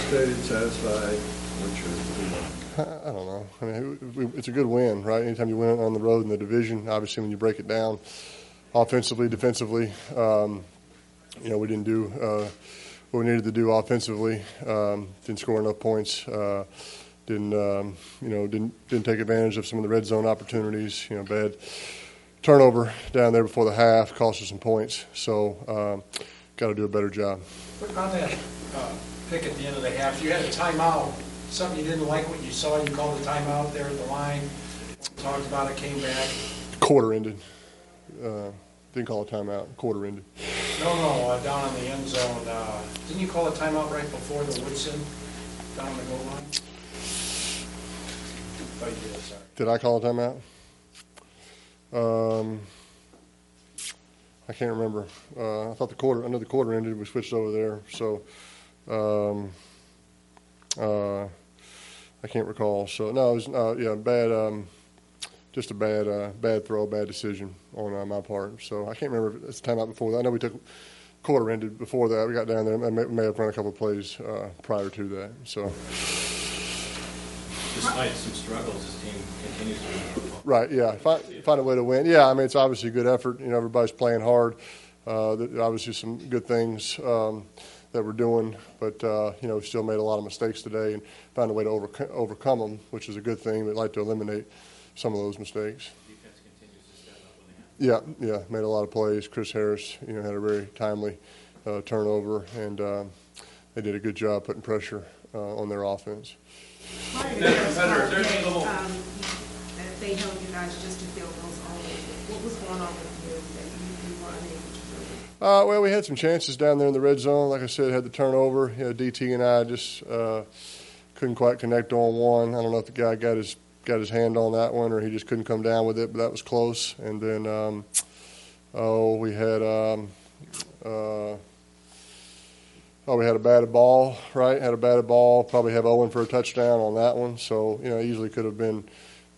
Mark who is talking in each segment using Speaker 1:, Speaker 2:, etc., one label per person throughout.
Speaker 1: devastated, satisfied? What's your feeling?
Speaker 2: I don't know. I mean, it's a good win, right? Anytime you win on the road in the division, obviously when you break it down, offensively, defensively, we didn't do what we needed to do offensively. Didn't score enough points. Didn't take advantage of some of the red zone opportunities. Bad turnover down there before the half cost us some points. So, got to do a better job.
Speaker 3: What about that pick at the end of the half? You had a timeout. Something you didn't like what you saw. You called a timeout there at the line. Talked about it. Came back.
Speaker 2: Quarter ended. Didn't call a timeout. Quarter ended.
Speaker 3: No, down on the end zone. Didn't you call a timeout right before the Woodson down on the goal line? Oh, you did. Sorry.
Speaker 2: Did I call a timeout? I can't remember. I thought another quarter ended. We switched over there. So I can't recall. So no, it was bad. Just a bad throw, bad decision on my part. So I can't remember if it's the timeout before that. I know we took quarter ended before that. We got down there and may have run a couple of plays prior to that. So.
Speaker 4: Despite some struggles, this team continues to win.
Speaker 2: Right, yeah. Find a way to win. Yeah, I mean, it's obviously a good effort. Everybody's playing hard. Obviously some good things that we're doing, but, we still made a lot of mistakes today and found a way to overcome them, which is a good thing. We'd like to eliminate some of those mistakes.
Speaker 4: Defense continues to step up when they have.
Speaker 2: Yeah, made a lot of plays. Chris Harris, had a very timely turnover, and they did a good job putting pressure on their offense.
Speaker 5: They held you guys just to field goals only. What was going on with you that you were unable to do?
Speaker 2: Well, we had some chances down there in the red zone. Like I said, had the turnover. DT and I just couldn't quite connect on one. I don't know if the guy got his hand on that one or he just couldn't come down with it, but that was close. And then we had we had a batted ball, right? Had a batted ball. Probably have Owen for a touchdown on that one. So easily could have been.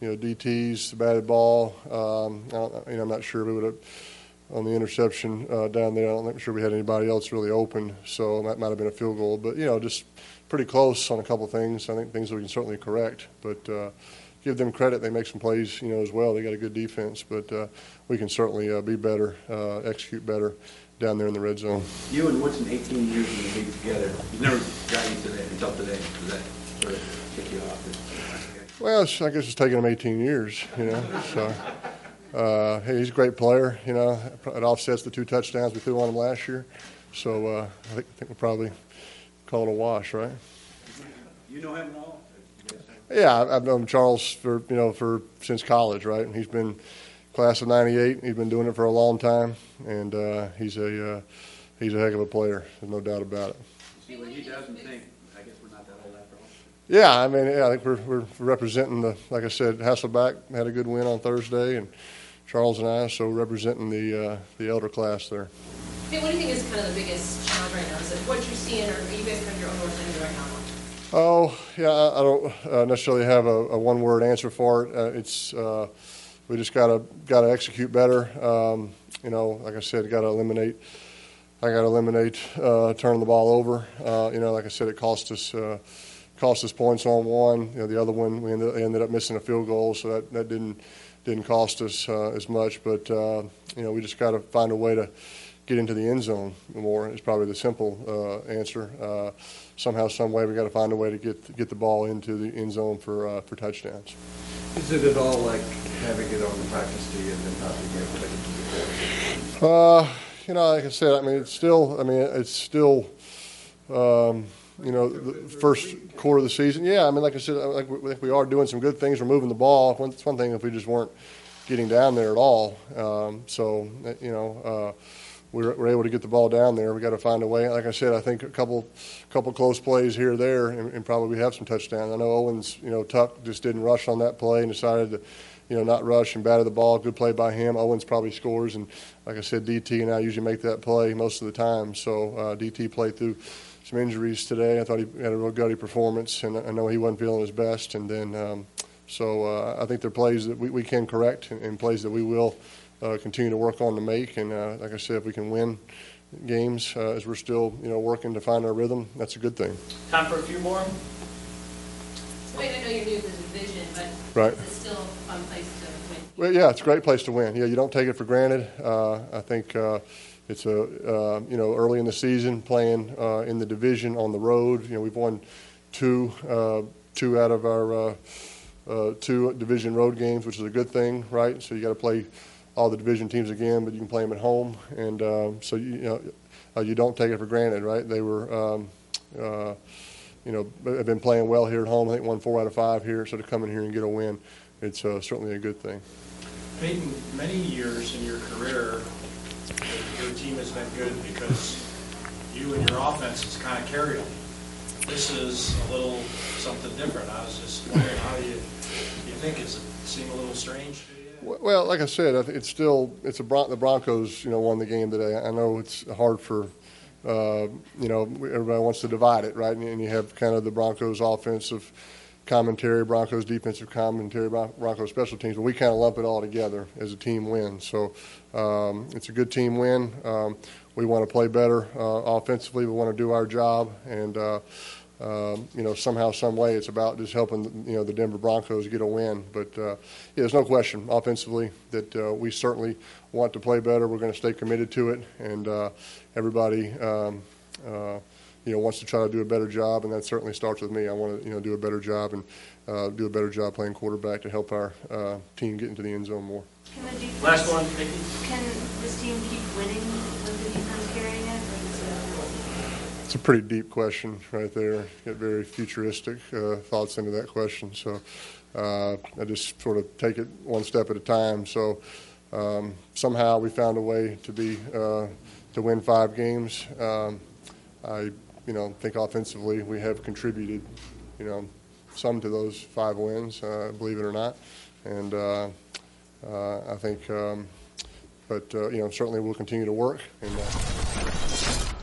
Speaker 2: DT's batted ball. I'm not sure we would have on the interception down there. I'm not sure we had anybody else really open, so that might have been a field goal. But just pretty close on a couple of things. I think things that we can certainly correct. But give them credit; they make some plays, as well. They got a good defense, but we can certainly be better, execute better down there in the red zone.
Speaker 6: You and Woodson, 18 years in the league together. You never got used to that until today. Does that sort of kick you off?
Speaker 2: Well, I guess it's taken him 18 years, So, he's a great player, It offsets the 2 touchdowns we threw on him last year. So I think we'll probably call it a wash, right?
Speaker 6: You know him at all?
Speaker 2: Yeah, I've known Charles for since college, right? And he's been class of '98. He's been doing it for a long time, and he's a heck of a player. There's no doubt about it.
Speaker 6: See what he does and think. I guess we're not that old after all.
Speaker 2: Yeah, I mean, I think we're representing like I said, Hasselback had a good win on Thursday, and Charles and I, so representing the elder class there.
Speaker 7: Hey, what do you think is kind of the biggest challenge right now? Is it what you're seeing, or are you guys kind of your own worst enemy right now?
Speaker 2: Oh, yeah, I don't necessarily have a one-word answer for it. It's we just gotta execute better. Like I said, got to eliminate turning the ball over. Like I said, it cost us points on one. The other one we ended up missing a field goal, so that didn't cost us as much. But we just got to find a way to get into the end zone more. Is probably the simple answer. Somehow, some way, we got to find a way to get the ball into the end zone for touchdowns.
Speaker 1: Is it at all like having it on the practice tee and then not being able to get to the court?
Speaker 2: Like I said, it's still the first quarter of the season. Yeah, like I said, I think we are doing some good things. We're moving the ball. It's one thing if we just weren't getting down there at all. We're able to get the ball down there. We got to find a way. Like I said, I think a couple close plays here or there, and probably we have some touchdowns. I know Owens, Tuck just didn't rush on that play and decided to, not rush and batted the ball. Good play by him. Owens probably scores, and like I said, DT and I usually make that play most of the time. So DT played through some injuries today. I thought he had a real gutty performance, and I know he wasn't feeling his best. And then, I think there are plays that we can correct and plays that we will continue to work on to make. And like I said, if we can win games as we're still, working to find our rhythm. That's a good thing.
Speaker 4: Time for a few more?
Speaker 7: So I know you're new to the division, but
Speaker 2: Right.
Speaker 7: is it still a fun place to win?
Speaker 2: Well, yeah, it's a great place to win. Yeah, you don't take it for granted. I think it's early in the season playing in the division on the road. We've won two out of our two division road games, which is a good thing, right? So you got to play all the division teams again, but you can play them at home, and so you don't take it for granted, right? They were. Have been playing well here at home. I think won 4 out of 5 here, so to come in here and get a win, it's certainly a good thing.
Speaker 3: Peyton, many years in your career, your team has been good because you and your offense has kind of carried them. This is a little something different. I was just wondering how you think, does it seem a little strange to you?
Speaker 2: Well, like I said, I think the Broncos, won the game today. I know it's hard for. Everybody wants to divide it, right? And you have kind of the Broncos offensive commentary, Broncos defensive commentary, Broncos special teams, but we kind of lump it all together as a team win. So it's a good team win. We want to play better offensively. We want to do our job, and somehow, some way, it's about just helping the Denver Broncos get a win. But there's no question offensively that we certainly want to play better. We're going to stay committed to it, and everybody wants to try to do a better job, and that certainly starts with me. I want to do a better job and do a better job playing quarterback to help our team get into the end zone more.
Speaker 5: Can the defense,
Speaker 4: Last one, Mickey.
Speaker 5: Can this team keep winning with the defense carrying it?
Speaker 2: It's a pretty deep question right there. Get very futuristic thoughts into that question. So I just sort of take it one step at a time. So somehow we found a way to win 5 games. I think offensively we have contributed, some to those 5 wins, believe it or not. And I think, but certainly we'll continue to work. And